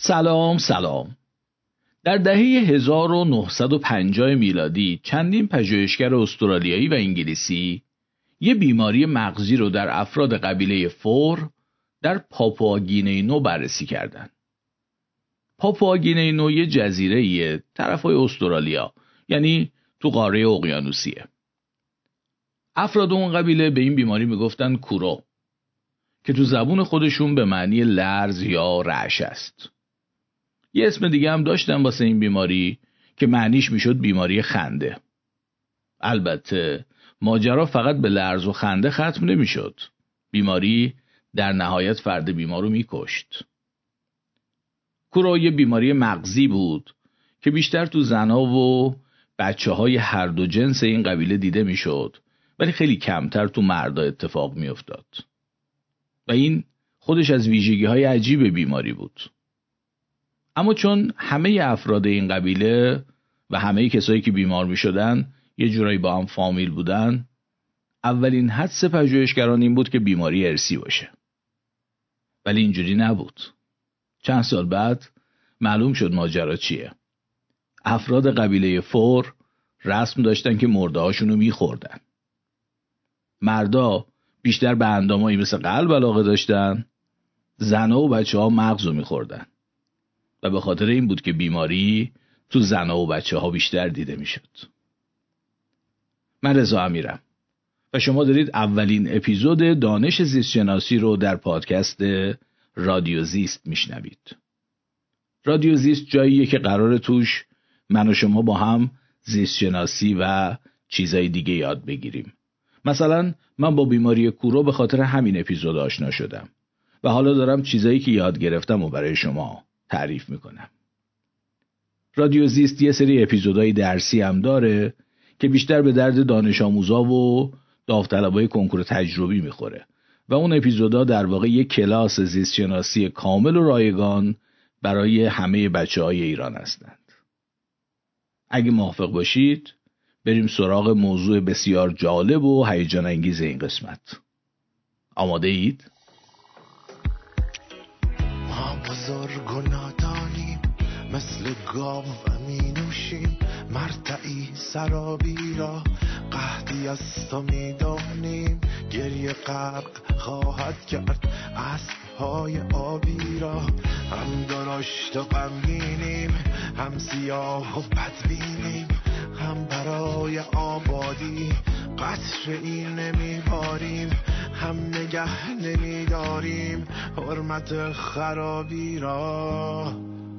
سلام. در دهه 1950 میلادی چندین پژوهشگر استرالیایی و انگلیسی یه بیماری مغزی رو در افراد قبیله فور در پاپوآگینه نو بررسی کردند. پاپوآگینه نو یه جزیره‌ایه طرفای استرالیا، یعنی تو قاره اقیانوسیه. افراد اون قبیله به این بیماری میگفتن کورو که تو زبون خودشون به معنی لرز یا رعش است. یه اسم دیگه هم داشتن واسه این بیماری که معنیش میشد بیماری خنده. البته ماجرا فقط به لرز و خنده ختم نمیشد. بیماری در نهایت فرد بیمار رو میکشت. کورو یه بیماری مغزی بود که بیشتر تو زنها و بچه‌های هر دو جنس این قبیله دیده میشد، ولی خیلی کمتر تو مردا اتفاق میافتاد. و این خودش از ویژگی‌های عجیب بیماری بود. اما چون همه افراد این قبیله و همه کسایی که بیمار می شدن یه جورایی با هم فامیل بودن، اولین حدس پژوهشگران این بود که بیماری ارثی باشه. ولی اینجوری نبود. چند سال بعد معلوم شد ماجرا چیه. افراد قبیله فور رسم داشتن که مرده هاشونو می خوردن. مردا بیشتر به اندامایی مثل قلب علاقه داشتن، زنها و بچه ها مغزو می خوردن. و به خاطر این بود که بیماری تو زنها و بچه ها بیشتر دیده می شد. من رضا امیرم و شما دارید اولین اپیزود دانش زیستشناسی رو در پادکست رادیو زیست میشنوید. رادیو زیست جاییه که قراره توش من و شما با هم زیستشناسی و چیزای دیگه یاد بگیریم. مثلا من با بیماری کورو به خاطر همین اپیزود آشنا شدم و حالا دارم چیزایی که یاد گرفتم و برای شما تعریف میکنم. رادیو زیست یه سری اپیزودهای درسی هم داره که بیشتر به درد دانش آموزا و داوطلبای کنکور تجربی میخوره و اون اپیزودا در واقع یک کلاس زیست شناسی کامل و رایگان برای همه بچه‌های ایران هستند. اگه موافق باشید بریم سراغ موضوع بسیار جالب و هیجان انگیز این قسمت. آماده اید؟ ما بزرگ و نادانیم، مثل گاو می نوشیم مرتعی سرابی را، قحطی از تو می دانیم گریه غرق خواهد کرد اسب‌های آبی را. هم درشت و غمگینیم، هم سیاه و بدبینیم، هم برای آبادی قطره‌ای نمیباریم، هم نگه نمیداریم حرمت خرابی را.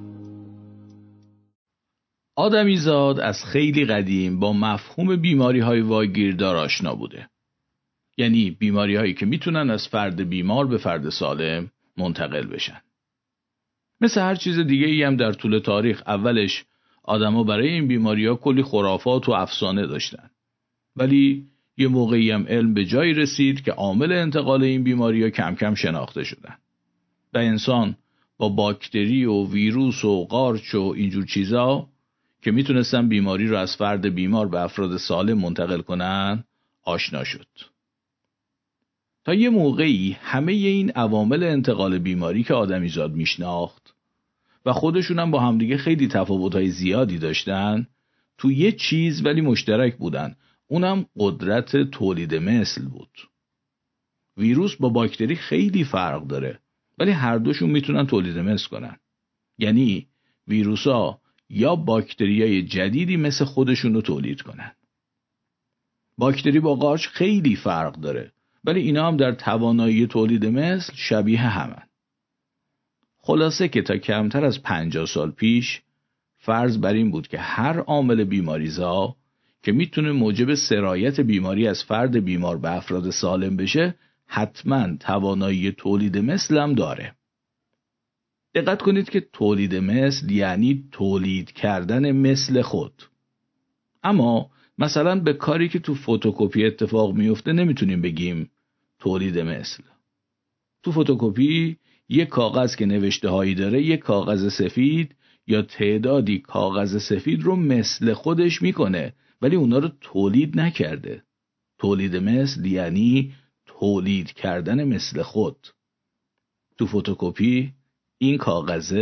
آدمیزاد از خیلی قدیم با مفهوم بیماری‌های واگیردار آشنا بوده. یعنی بیماری‌هایی که میتونن از فرد بیمار به فرد سالم منتقل بشن. مثل هر چیز دیگه‌ای هم در طول تاریخ اولش آدما برای این بیماری‌ها کلی خرافات و افسانه داشتن. ولی یه موقعی هم علم به جایی رسید که عامل انتقال این بیماری‌ها کم کم شناخته شدن. و انسان با باکتری و ویروس و قارچ و اینجور چیزا که میتونستن بیماری رو از فرد بیمار به افراد سالم منتقل کنن آشنا شد. تا یه موقعی همه این عوامل انتقال بیماری که آدمیزاد میشناخت و خودشون هم با همدیگه خیلی تفاوت‌های زیادی داشتن، تو یه چیز ولی مشترک بودن، اونم قدرت تولید مثل بود. ویروس با باکتری خیلی فرق داره، ولی هر دوشون میتونن تولید مثل کنن. یعنی ویروسا یا باکتریای جدیدی مثل خودشون رو تولید کنن. باکتری با قارچ خیلی فرق داره، ولی اینا هم در توانایی تولید مثل شبیه همن. خلاصه که تا کمتر از 50 سال پیش فرض بر این بود که هر عامل بیماریزا که میتونه موجب سرایت بیماری از فرد بیمار به افراد سالم بشه حتما توانایی تولید مثل هم داره. دقت کنید که تولید مثل یعنی تولید کردن مثل خود. اما مثلا به کاری که تو فتوکپی اتفاق میفته نمیتونیم بگیم تولید مثل. تو فتوکپی یک کاغذ که نوشته هایی داره یک کاغذ سفید یا تعدادی کاغذ سفید رو مثل خودش میکنه، ولی اونا رو تولید نکرده. تولید مثل یعنی تولید کردن مثل خود. تو فتوکپی این کاغذه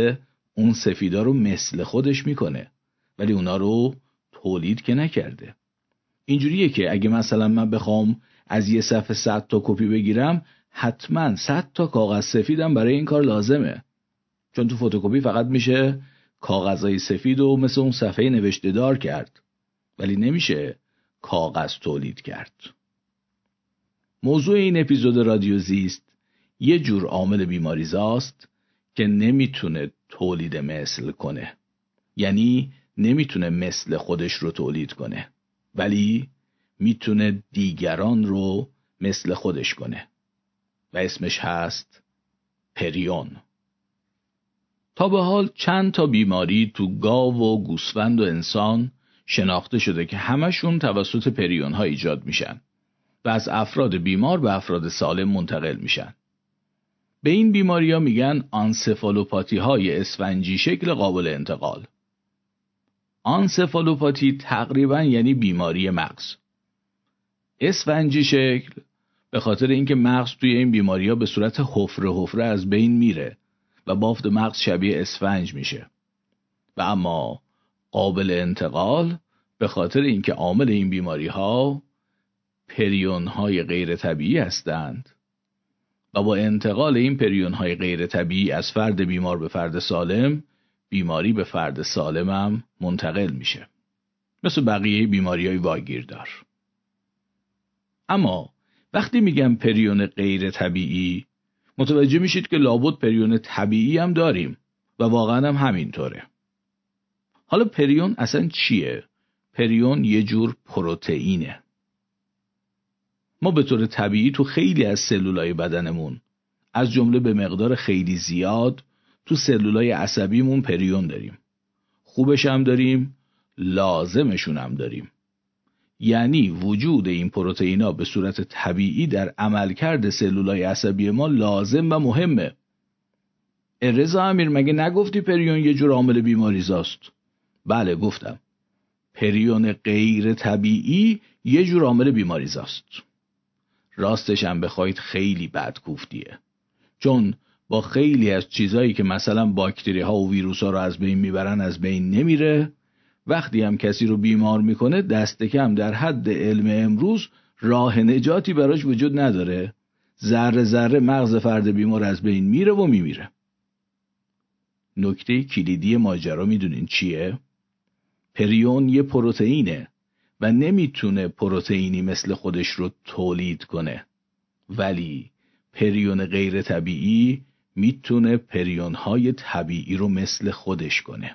اون سفیدا رو مثل خودش میکنه، ولی اونا رو تولید که نکرده. اینجوریه که اگه مثلا من بخوام از یه صفحه 100 تا کپی بگیرم، حتما 100 تا کاغذ سفیدم برای این کار لازمه، چون تو فتوکپی فقط میشه کاغذهای سفید و مثل اون صفحه نوشته دار کرد، ولی نمیشه کاغذ تولید کرد. موضوع این اپیزود رادیو زیست یه جور عامل بیماریزاست که نمیتونه تولید مثل کنه، یعنی نمیتونه مثل خودش رو تولید کنه، ولی میتونه دیگران رو مثل خودش کنه و اسمش هست پریون. تا به حال چند تا بیماری تو گاو و گوسفند و انسان شناخته شده که همشون توسط پریون ها ایجاد میشن و از افراد بیمار به افراد سالم منتقل میشن. به این بیماری ها میگن آنسفالوپاتی های اسفنجی شکل قابل انتقال. آنسفالوپاتی تقریبا یعنی بیماری مغز. اسفنجی شکل به خاطر اینکه مغز توی این بیماری ها به صورت حفره از بین میره و بافت مغز شبیه اسفنج میشه. و اما قابل انتقال به خاطر اینکه عامل این بیماری ها پریون های غیر طبیعی هستند و با انتقال این پریون های غیر طبیعی از فرد بیمار به فرد سالم، بیماری به فرد سالم هم منتقل میشه، مثل بقیه بیماری های واگیردار. اما وقتی میگم پریون غیر طبیعی، متوجه میشید که لابد پریون طبیعی هم داریم و واقعا هم همینطوره. حالا پریون اصلا چیه؟ پریون یه جور پروتئینه. ما به طور طبیعی تو خیلی از سلولای بدنمون، از جمله به مقدار خیلی زیاد تو سلولای عصبیمون پریون داریم. خوبش هم داریم، لازمشون هم داریم. یعنی وجود این پروتئینا به صورت طبیعی در عملکرد سلولای عصبی ما لازم و مهمه. رضا امیر مگه نگفتی پریون یه جور عامل بیماریزاست؟ بله گفتم. پریون غیر طبیعی یه جور عامل بیماریزاست. راستش هم بخواید خیلی بد کوفتیه. چون با خیلی از چیزایی که مثلا باکتری ها و ویروس ها رو از بین میبرن از بین نمیره. وقتی هم کسی رو بیمار میکنه دست کم در حد علم امروز راه نجاتی براش وجود نداره. ذره ذره مغز فرد بیمار از بین میره و میمیره. نکته کلیدی ماجرا میدونین چیه؟ پریون یه پروتئینه و نمیتونه پروتئینی مثل خودش رو تولید کنه، ولی پریون غیر طبیعی میتونه پریونهای طبیعی رو مثل خودش کنه.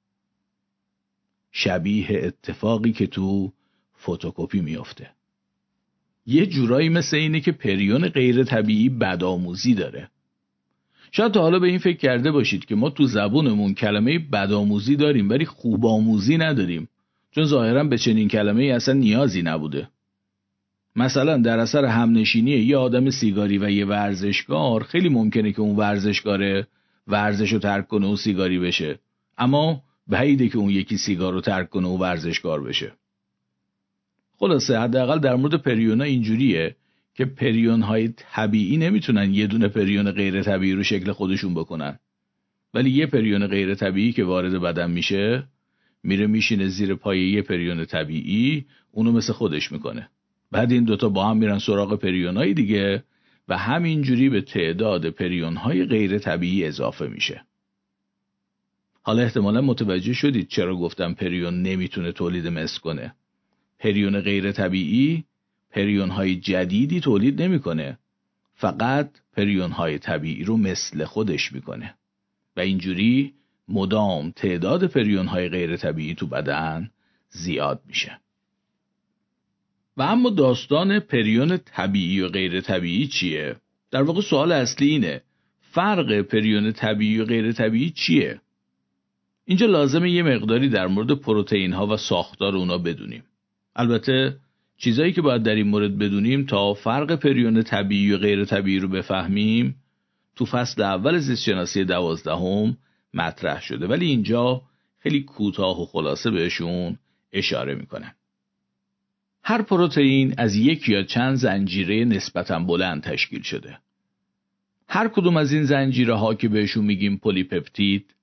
شبیه اتفاقی که تو فتوکپی میفته. یه جورایی مثل اینه که پریون غیر طبیعی بدآموزی داره. شاید تا حالا به این فکر کرده باشید که ما تو زبونمون کلمه بدآموزی داریم ولی خوب آموزی نداریم، چون ظاهراً به چنین کلمه‌ای اصلا نیازی نبوده. مثلا در اثر همنشینی یه آدم سیگاری و یه ورزشکار خیلی ممکنه که اون ورزشکار ورزشو ترک کنه و سیگاری بشه، اما بعیده که اون یکی سیگار رو ترک کنه و ورزشکار بشه. خلاصه حداقل در مورد پریونا اینجوریه که پریونهای طبیعی نمیتونن یه دونه پریون غیر طبیعی رو شکل خودشون بکنن، ولی یه پریون غیر طبیعی که وارد بدن میشه میره میشینه زیر پای یه پریون طبیعی، اونو مثل خودش میکنه. بعد این دوتا با هم میرن سراغ پریونهای دیگه و همینجوری به تعداد پریونهای غیر طبیعی اضافه میشه. حالا احتمالا متوجه شدید چرا گفتم پریون نمیتونه تولید مثل کنه. پریون غیر طبیعی پریونهای جدیدی تولید نمیکنه، فقط پریونهای طبیعی رو مثل خودش میکنه و اینجوری مدام تعداد پریونهای غیر طبیعی تو بدن زیاد میشه. و اما داستان پریون طبیعی و غیر طبیعی چیه؟ در واقع سوال اصلی اینه، فرق پریون طبیعی و غیر طبیعی چیه؟ اینجا لازمه یه مقداری در مورد پروتئین ها و ساختار اونا بدونیم. البته چیزایی که باید در این مورد بدونیم تا فرق پریون طبیعی و غیر طبیعی رو بفهمیم تو فصل اول زیستشناسی 12 مطرح شده، ولی اینجا خیلی کوتاه و خلاصه بهشون اشاره میکنم. هر پروتئین از یک یا چند زنجیره نسبتاً بلند تشکیل شده. هر کدوم از این زنجیره ها که بهشون میگیم پلیپپتید،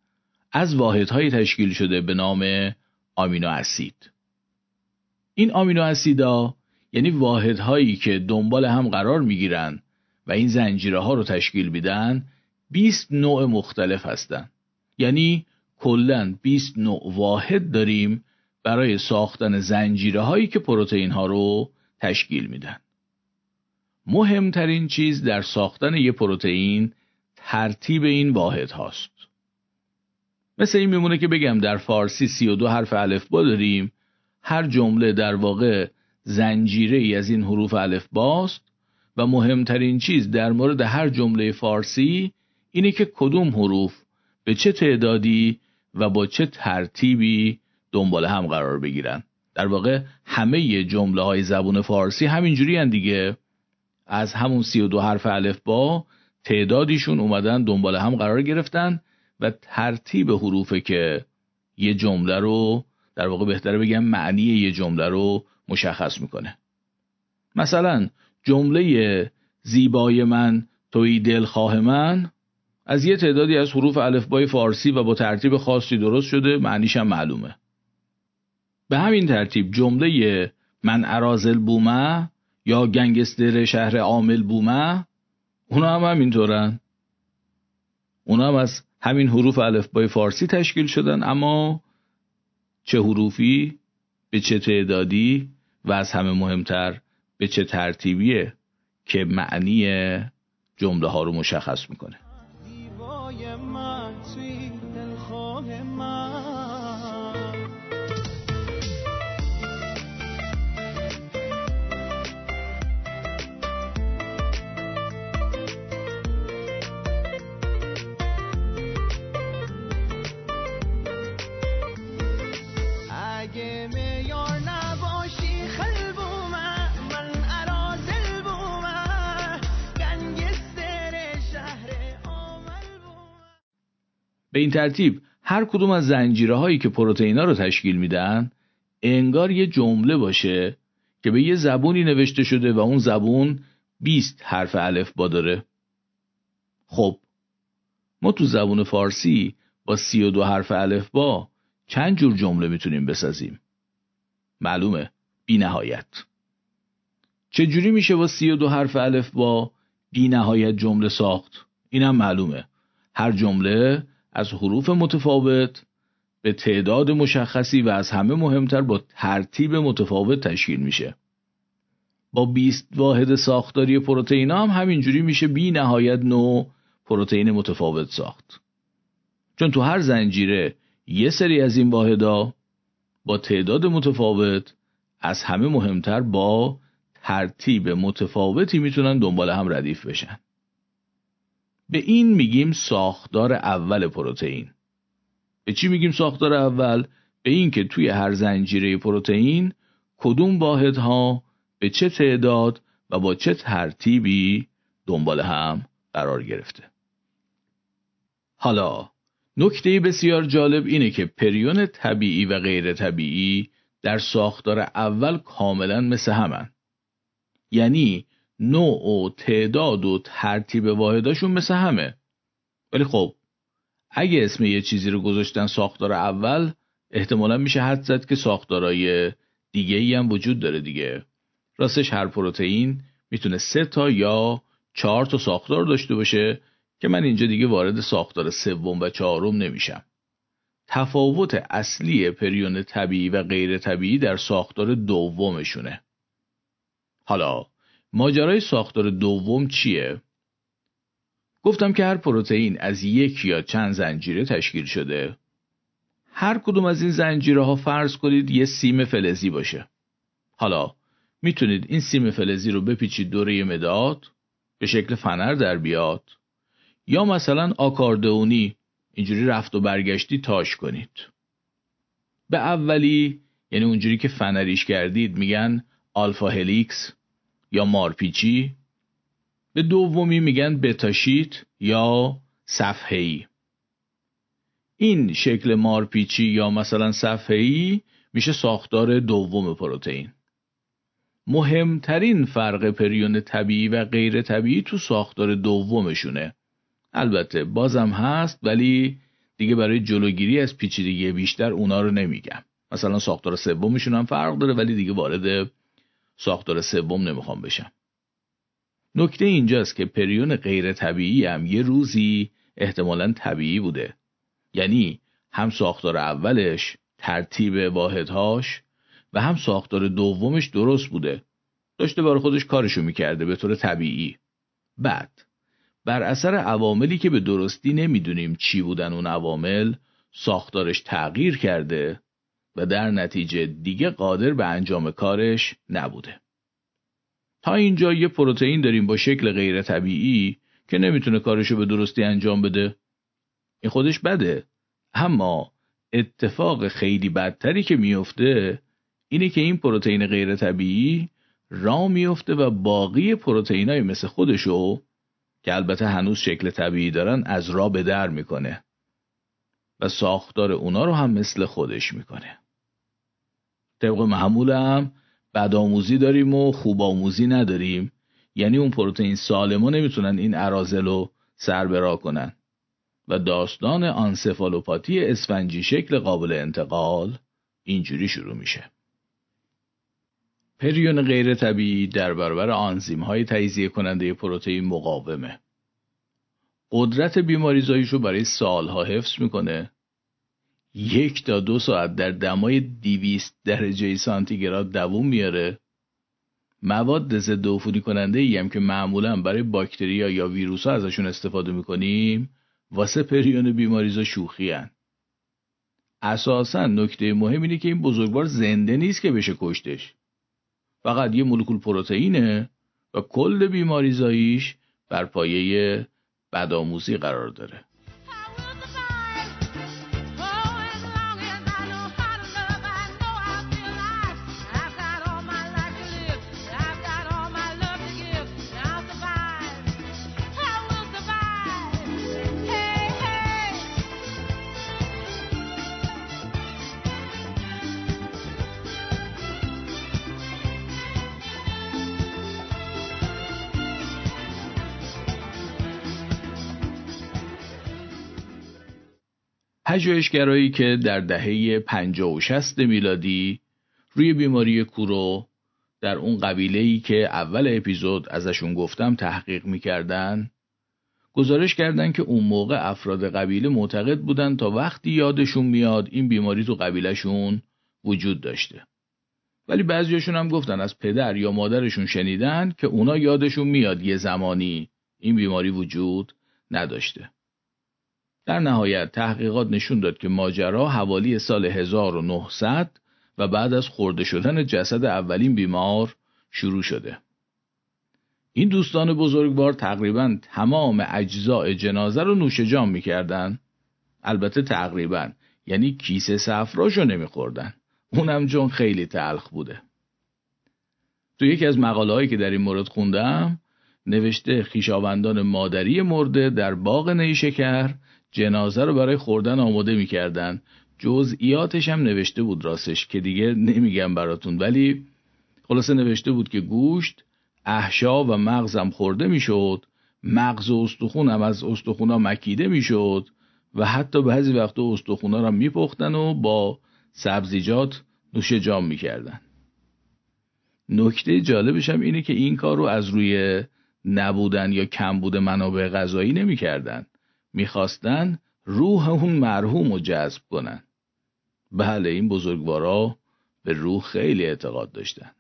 از واحدهای تشکیل شده به نام آمینو اسید. این آمینو اسیدها یعنی واحدهایی که دنبال هم قرار میگیرن و این زنجیره ها رو تشکیل میدن 20 نوع مختلف هستن. یعنی کلاً 20 نوع واحد داریم برای ساختن زنجیره هایی که پروتئین ها رو تشکیل میدن. مهمترین چیز در ساختن یک پروتئین ترتیب این واحد هاست. مثل این میمونه که بگم در فارسی 32 حرف الفبا داریم، هر جمله در واقع زنجیره ای از این حروف الفباست و مهمترین چیز در مورد هر جمله فارسی اینه که کدوم حروف به چه تعدادی و با چه ترتیبی دنبال هم قرار بگیرن. در واقع همه جمله های زبان فارسی همینجوری هن دیگه، از همون 32 حرف الفبا تعدادیشون اومدن دنبال هم قرار گرفتن و ترتیب حروفه که یه جمله رو، در واقع بهتره بگم معنی یه جمله رو مشخص میکنه. مثلا جمله زیبای من توی دلخواه من از یه تعدادی از حروف الفبای فارسی و با ترتیب خاصی درست شده، معنیش هم معلومه. به همین ترتیب جمله من ارازل بومه یا گنگستر شهر عامل بومه اونا هم همینطورن. اونا هم از همین حروف الفبای فارسی تشکیل شدن، اما چه حروفی، به چه تعدادی و از همه مهمتر به چه ترتیبیه که معنی جمله ها رو مشخص میکنه. به این ترتیب هر کدوم از زنجیره هایی که پروتئینا رو تشکیل میدن انگار یه جمله باشه که به یه زبونی نوشته شده و اون زبون 20 حرف الفبا داره. خب ما تو زبون فارسی با 32 حرف الفبا چند جور جمله میتونیم بسازیم؟ معلومه، بی نهایت. چجوری میشه با 32 حرف الفبا بی نهایت جمله ساخت؟ اینم معلومه، هر جمله از حروف متفاوت به تعداد مشخصی و از همه مهمتر با ترتیب متفاوت تشکیل میشه. با 20 واحد ساختاری پروتئین هم همینجوری میشه بی نهایت نوع پروتئین متفاوت ساخت. چون تو هر زنجیره یه سری از این واحدها با تعداد متفاوت از همه مهمتر با ترتیب متفاوتی میتونن دنبال هم ردیف بشن. به این میگیم ساختار اول پروتئین. به چی میگیم ساختار اول؟ به این که توی هر زنجیره پروتئین کدوم واحدها به چه تعداد و با چه ترتیبی دنبال هم قرار گرفته. حالا نکته بسیار جالب اینه که پریون طبیعی و غیر طبیعی در ساختار اول کاملا مثل همن. یعنی نوع و تعداد و ترتیب واحداشون مثل همه. ولی خب اگه اسم یه چیزی رو گذاشتن ساختار اول، احتمالا میشه حدس زد که ساختارهای دیگه ای هم وجود داره دیگه. راستش هر پروتئین میتونه 3 تا یا 4 تا ساختار داشته باشه که من اینجا دیگه وارد ساختار سوم و چهارم نمیشم. تفاوت اصلی پریون طبیعی و غیر طبیعی در ساختار دومشونه. حالا ماجرای ساختار دوم چیه؟ گفتم که هر پروتئین از یک یا چند زنجیره تشکیل شده. هر کدوم از این زنجیره ها فرض کنید یه سیم فلزی باشه. حالا میتونید این سیم فلزی رو بپیچید دوره مداد به شکل فنر در بیاد، یا مثلا آکاردئونی اینجوری رفت و برگشتی تاش کنید. به اولی یعنی اونجوری که فنریش کردید میگن آلفا هلیکس یا مارپیچی، به دومی میگن بتا شیت یا صفحه‌ای. این شکل مارپیچی یا مثلا صفحه‌ای میشه ساختار دوم پروتئین. مهمترین فرق پریون طبیعی و غیر طبیعی تو ساختار دومشونه. البته بازم هست ولی دیگه برای جلوگیری از پیچیدگی بیشتر اونا رو نمیگم. مثلا ساختار سومشون هم فرق داره، ولی دیگه وارد ساختار سوم نمیخوام بشم. نکته اینجاست که پریون غیر طبیعی هم یه روزی احتمالاً طبیعی بوده. یعنی هم ساختار اولش، ترتیب واحدهاش و هم ساختار دومش درست بوده. داشته برای خودش کارشو میکرده به طور طبیعی. بعد بر اثر عواملی که به درستی نمیدونیم چی بودن اون عوامل، ساختارش تغییر کرده و در نتیجه دیگه قادر به انجام کارش نبوده. تا اینجا یه پروتئین داریم با شکل غیر طبیعی که نمیتونه کارشو به درستی انجام بده. این خودش بده. اما اتفاق خیلی بدتری که میفته اینه که این پروتئین غیر طبیعی راه میفته و باقی پروتئینای مثل خودشو که البته هنوز شکل طبیعی دارن از راه به در میکنه و ساختار اونا رو هم مثل خودش میکنه. طبق معمولم بدآموزی داریم و خوب آموزی نداریم. یعنی اون پروتئین سالما نمیتونن این اراذل رو سر به راه کنن و داستان آنسفالوپاتی اسفنجی شکل قابل انتقال اینجوری شروع میشه. پریون غیر طبیعی در برابر آنزیم های تجزیه کننده پروتئین مقاومه. قدرت بیماریزاییشو برای سالها حفظ میکنه. 1 تا 2 ساعت در دمای 200 درجه سانتیگراد دووم میاره. مواد ضد عفونی کننده ای هم که معمولا برای باکتریا یا ویروس ها ازشون استفاده میکنیم واسه پریون بیماریزا شوخی هن. اساساً نکته مهم اینه که این بزرگوار زنده نیست که بشه کشتش. فقط یه مولکول پروتئینه و کل بیماریزاییش بر پایه بدآموزی قرار داره. پژوهشگرایی که در دهه 50 و 60 میلادی روی بیماری کورو در اون قبیله‌ای که اول اپیزود ازشون گفتم تحقیق میکردن، گزارش کردن که اون موقع افراد قبیله معتقد بودن تا وقتی یادشون میاد این بیماری تو قبیلهشون وجود داشته. ولی بعضیاشون هم گفتن از پدر یا مادرشون شنیدن که اونا یادشون میاد یه زمانی این بیماری وجود نداشته. در نهایت تحقیقات نشون داد که ماجرا حوالی سال 1900 و بعد از خورده شدن جسد اولین بیمار شروع شده. این دوستان بزرگوار تقریباً تمام اجزاء جنازه رو نوش جان می‌کردن. البته تقریباً، یعنی کیسه صفراشو نمی‌خوردن. اونم چون خیلی تلخ بوده. تو یکی از مقاله‌هایی که در این مورد خوندم نوشته خویشاوندان مادری مرده در باغ نیشکر جنازه رو برای خوردن آماده می‌کردن. جزئیاتش هم نوشته بود راستش که دیگه نمیگم براتون، ولی خلاصه نوشته بود که گوشت، احشا و مغزم خورده میشد، مغز و استخون هم از استخونا مکیده میشد و حتی بعضی وقتا استخونا رو میپختن و با سبزیجات نوش جان میکردن. نکته جالبش هم اینه که این کار رو از روی نبودن یا کمبود منابع غذایی نمیکردن. میخواستن روح اون مرحوم رو جذب کنن. بله، این بزرگوارا به روح خیلی اعتقاد داشتن.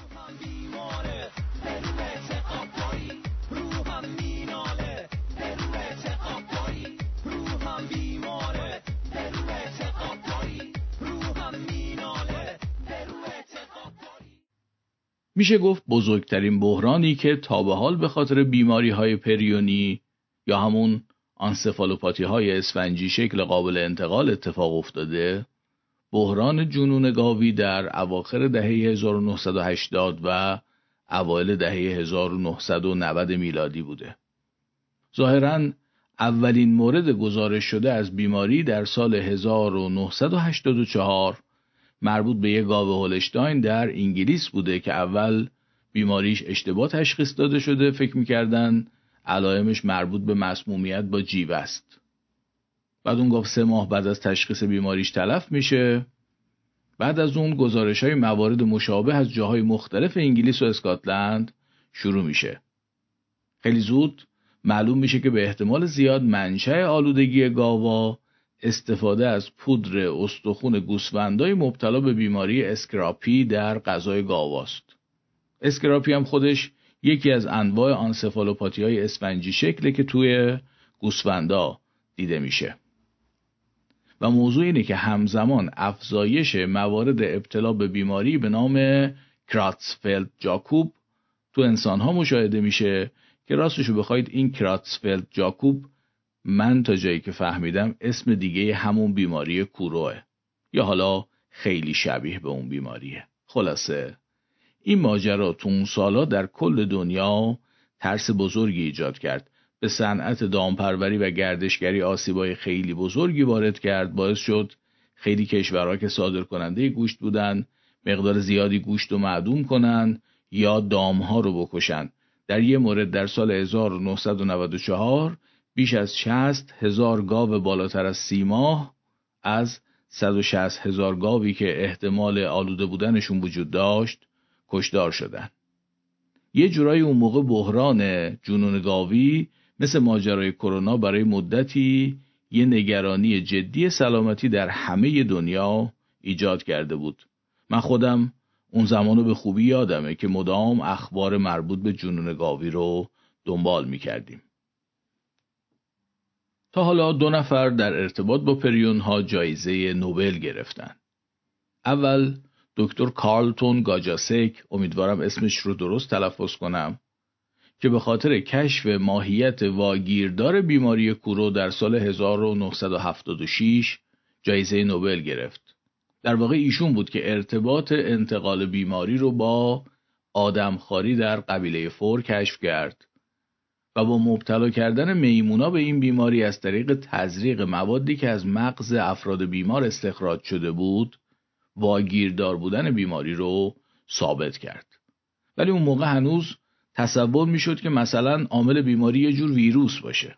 میشه گفت بزرگترین بحرانی که تا به حال به خاطر بیماری‌های پریونی یا همون آنسفالوپاتی‌های اسفنجی شکل قابل انتقال اتفاق افتاده، بحران جنون گاوی در اواخر دهه 1980 و اوایل دهه 1990 میلادی بوده. ظاهراً اولین مورد گزارش شده از بیماری در سال 1984 مربوط به یک گاو هولشتاین در انگلیس بوده که اول بیماریش اشتباه تشخیص داده شده. فکر می‌کردن علائمش مربوط به مسمومیت با جیوه است. بعد اون گفت 3 ماه بعد از تشخیص بیماریش تلف میشه. بعد از اون گزارش‌های موارد مشابه از جاهای مختلف انگلیس و اسکاتلند شروع میشه. خیلی زود معلوم میشه که به احتمال زیاد منشأ آلودگی گاوا استفاده از پودر استخوان گوسفندای مبتلا به بیماری اسکراپی در غذای گاواست. اسکراپی هم خودش یکی از انواع آنسفالوپاتی‌های اسفنجی شکله که توی گوسفندا دیده میشه. و موضوع اینه که همزمان افزایش موارد ابتلا به بیماری به نام کراتسفلد جاکوب تو انسان‌ها مشاهده میشه که راستشو بخواید این کراتسفلد جاکوب من تا جایی که فهمیدم اسم دیگه همون بیماری کوروه یا حالا خیلی شبیه به اون بیماریه. خلاصه این ماجرا تو اون سالا در کل دنیا ترس بزرگی ایجاد کرد. به صنعت دامپروری و گردشگری آسیبای خیلی بزرگی وارد کرد. باعث شد خیلی کشورها که صادرکننده گوشت بودن مقدار زیادی گوشت رو معدوم کنن یا دامها رو بکشن. در یه مورد در سال 1994 بیش از 60,000 گاو بالاتر از 30 ماه از 160,000 گاوی که احتمال آلوده بودنشون وجود داشت کشتار شدن. یه جورایی اون موقع بحران جنون گاوی مثل ماجرای کرونا برای مدتی یه نگرانی جدی سلامتی در همه دنیا ایجاد کرده بود. من خودم اون زمانو به خوبی یادمه که مدام اخبار مربوط به جنون گاوی رو دنبال می‌کردیم. تا حالا 2 نفر در ارتباط با پریون‌ها جایزه نوبل گرفتن. اول دکتر کارلتون گاجاسک، امیدوارم اسمش رو درست تلفظ کنم، که به خاطر کشف ماهیت واگیردار بیماری کورو در سال 1976 جایزه نوبل گرفت. در واقع ایشون بود که ارتباط انتقال بیماری رو با آدمخواری در قبیله فور کشف کرد و با مبتلا کردن میمونا به این بیماری از طریق تزریق موادی که از مغز افراد بیمار استخراج شده بود واگیردار بودن بیماری رو ثابت کرد. ولی اون موقع هنوز تصور میشد که مثلا عامل بیماری یه جور ویروس باشه.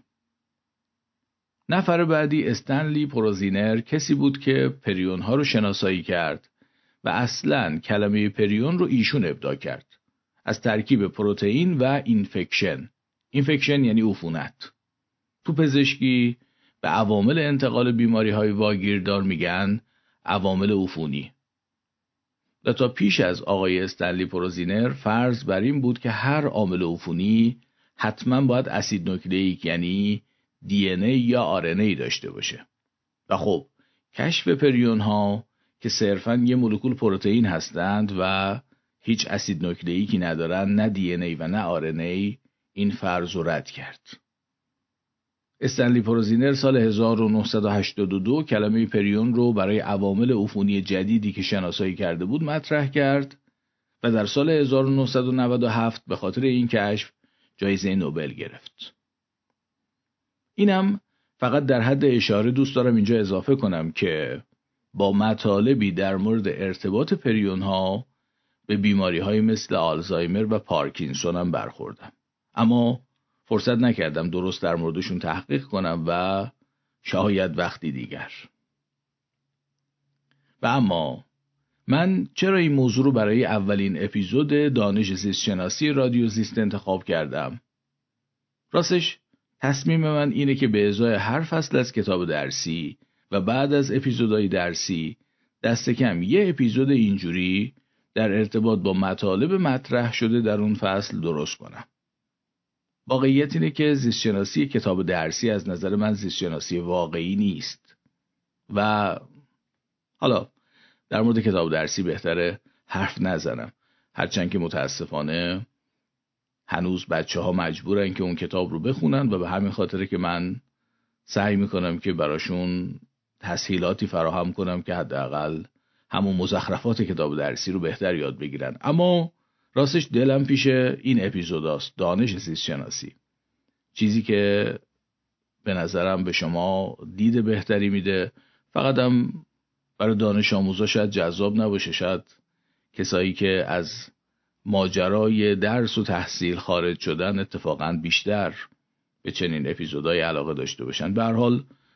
نفر بعدی استنلی پروزینر کسی بود که پریون ها رو شناسایی کرد و اصلاً کلمه پریون رو ایشون ابداع کرد. از ترکیب پروتئین و اینفکشن. اینفکشن یعنی عفونت. تو پزشکی به عوامل انتقال بیماری های واگیردار میگن عوامل عفونی. و تا پیش از آقای استنلی پروزینر فرض بر این بود که هر عامل عفونی حتما باید اسید نوکلئیک یعنی دی ان ای یا آر ان ای داشته باشه. و خب کشف پریون ها که صرفاً یه مولکول پروتئین هستند و هیچ اسید نوکلئیکی ندارن، نه دی ان ای و نه آر ان ای، این فرض رو رد کرد. استنلی پروزینر سال 1982 کلمه پریون رو برای عوامل عفونی جدیدی که شناسایی کرده بود مطرح کرد و در سال 1997 به خاطر این کشف جایزه نوبل گرفت. اینم فقط در حد اشاره دوست دارم اینجا اضافه کنم که با مطالبی در مورد ارتباط پریون ها به بیماری های مثل آلزایمر و پارکینسون هم برخوردم. اما فرصت نکردم درست در موردشون تحقیق کنم و شاید وقتی دیگر. و اما من چرا این موضوع رو برای اولین اپیزود دانش زیست شناسی رادیو زیست انتخاب کردم؟ راستش تصمیم من اینه که به ازای هر فصل از کتاب درسی و بعد از اپیزودهای درسی دست کم یه اپیزود اینجوری در ارتباط با مطالب مطرح شده در اون فصل درست کنم. واقعیت اینه که زیستشناسی کتاب درسی از نظر من زیستشناسی واقعی نیست و حالا در مورد کتاب درسی بهتره حرف نزنم، هرچند که متاسفانه هنوز بچه‌ها مجبورن که اون کتاب رو بخونن و به همین خاطره که من سعی میکنم که براشون تسهیلاتی فراهم کنم که حداقل همون مزخرفات کتاب درسی رو بهتر یاد بگیرن. اما راستش دلم پیش این اپیزوداست، دانش زیست شناسی، چیزی که به نظرم به شما دید بهتری میده. فقط هم برای دانش آموزا شاید جذاب نباشه، شاید کسایی که از ماجرای درس و تحصیل خارج شدن اتفاقا بیشتر به چنین اپیزودهای علاقه داشته باشن. به هر حال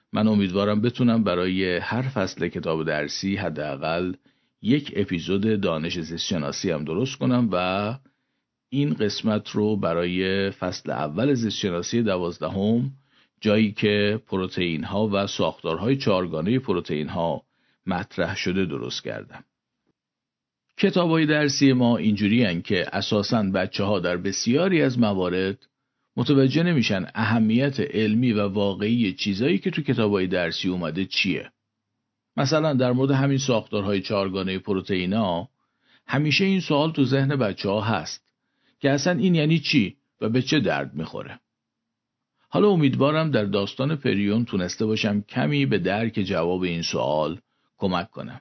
من امیدوارم بتونم برای هر فصل کتاب درسی حداقل یک اپیزود دانش زیست شناسی هم درست کنم و این قسمت رو برای فصل اول زیست شناسی 12 جایی که پروتئین ها و ساختارهای چهارگانه پروتئین ها مطرح شده درست کردم. کتاب‌های درسی ما اینجوری هن که اساساً بچه‌ها در بسیاری از موارد متوجه نمیشن اهمیت علمی و واقعی چیزایی که تو کتاب‌های درسی اومده چیه. مثلا در مورد همین ساختارهای چهارگانه پروتئینا همیشه این سوال تو ذهن بچه‌ها هست که اصلا این یعنی چی و به چه درد میخوره. حالا امیدوارم در داستان پریون تونسته باشم کمی به درک جواب این سوال کمک کنم.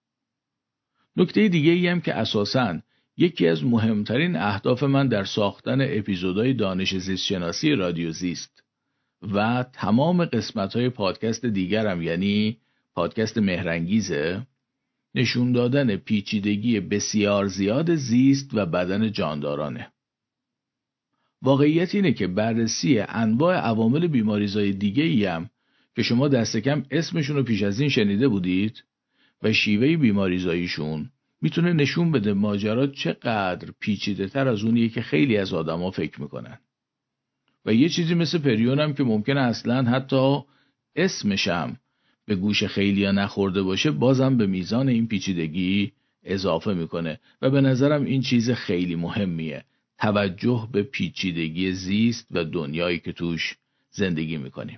نکته دیگه ای هم که اساساً یکی از مهمترین اهداف من در ساختن اپیزودهای دانش زیست شناسی رادیو زیست و تمام قسمت‌های پادکست دیگرم، یعنی پادکست مهرانگیزه، نشون دادن پیچیدگی بسیار زیاد زیست و بدن جاندارانه. واقعیت اینه که بررسی انواع عوامل بیماریزای دیگه‌ای هم که شما دست کم اسمشون رو پیش از این شنیده بودید و شیوه بیماریزاییشون میتونه نشون بده ماجرا چقدر پیچیده تر از اونیه که خیلی از آدما فکر میکنن. و یه چیزی مثل پریون هم که ممکنه اصلاً حتی اسمشم به گوش خیلیا نخورده باشه، بازم به میزان این پیچیدگی اضافه میکنه و به نظرم این چیز خیلی مهمیه، توجه به پیچیدگی زیست و دنیایی که توش زندگی میکنیم.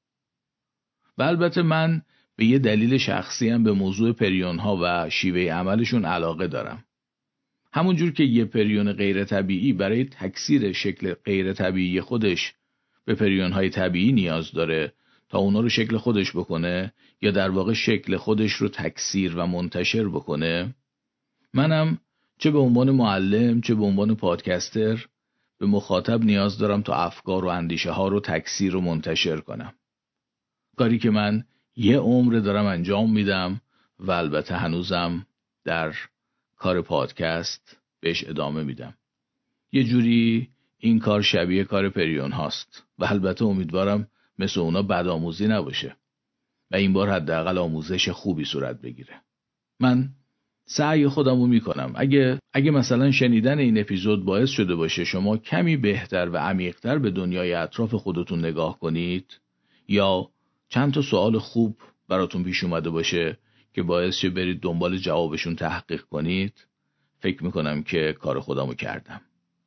و البته من به یه دلیل شخصی هم به موضوع پریون ها و شیوه عملشون علاقه دارم. همونجور که یه پریون غیر طبیعی برای تکثیر شکل غیر طبیعی خودش به پریون های طبیعی نیاز داره تا اونا رو شکل خودش بکنه یا در واقع شکل خودش رو تکثیر و منتشر بکنه، منم چه به عنوان معلم چه به عنوان پادکستر به مخاطب نیاز دارم تا افکار و اندیشه ها رو تکثیر و منتشر کنم. کاری که من یه عمر دارم انجام میدم و البته هنوزم در کار پادکست بهش ادامه میدم. یه جوری این کار شبیه کار پریون هاست و البته امیدوارم مثل اونا بدآموزی نباشه و این بار حداقل آموزش خوبی صورت بگیره. من سعی خودمو میکنم. اگه مثلا شنیدن این اپیزود باعث شده باشه شما کمی بهتر و عمیق‌تر به دنیای اطراف خودتون نگاه کنید یا چند تا سوال خوب براتون پیش اومده باشه که باعث شه برید دنبال جوابشون تحقیق کنید، فکر میکنم که کار خودمو کردم.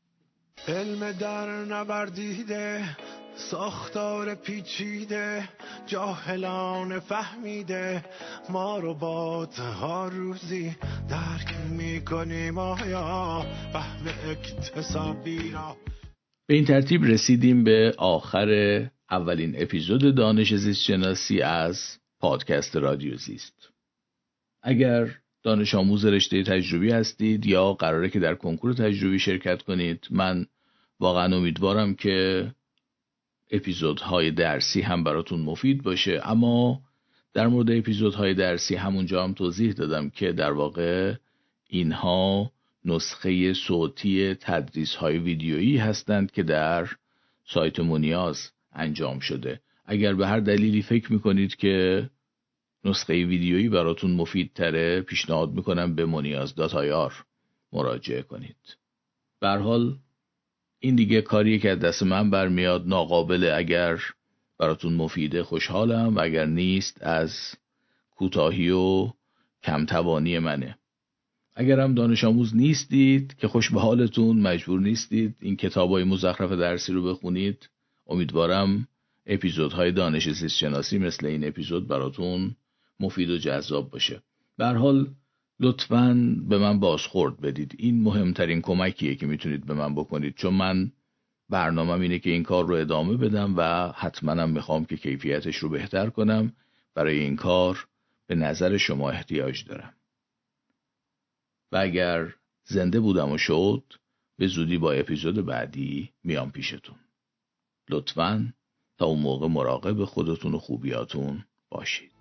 علم در نوردیده، ساختار پیچیده، جاهلان فهمیده، ما رو با ها روزی درک میکنیم آیا فهم اکتسابی را. به این ترتیب رسیدیم به آخر اولین اپیزود دانش زیست شناسی از پادکست رادیو زیست. اگر دانش آموز رشته تجربی هستید یا قراره که در کنکور تجربی شرکت کنید، من واقعا امیدوارم که اپیزودهای درسی هم براتون مفید باشه. اما در مورد اپیزودهای درسی همونجا هم توضیح دادم که در واقع اینها نسخه صوتی تدریس‌های ویدیویی هستند که در سایت مونیاز انجام شده. اگر به هر دلیلی فکر میکنید که نسخه ویدیویی براتون مفیدتره، پیشنهاد میکنم به moniaz.ir مراجعه کنید. به هر حال این دیگه کاریه که از دست من برمیاد، ناقابله. اگر براتون مفیده خوشحالم و اگر نیست از کوتاهی و کمتوانی منه. اگر هم دانش آموز نیستید که خوش به حالتون، مجبور نیستید این کتابای مزخرف درسی رو بخونید. امیدوارم اپیزودهای دانش زیست شناسی مثل این اپیزود براتون مفید و جذاب باشه. به هر حال لطفاً به من بازخورد بدید. این مهمترین کمکیه که میتونید به من بکنید، چون من برنامه‌م اینه که این کار رو ادامه بدم و حتماً هم میخوام که کیفیتش رو بهتر کنم. برای این کار به نظر شما احتیاج دارم. و اگر زنده بودم و شد، به زودی با اپیزود بعدی میام پیشتون. لطفاً تا اون موقع مراقب خودتون و خوبیاتون باشید.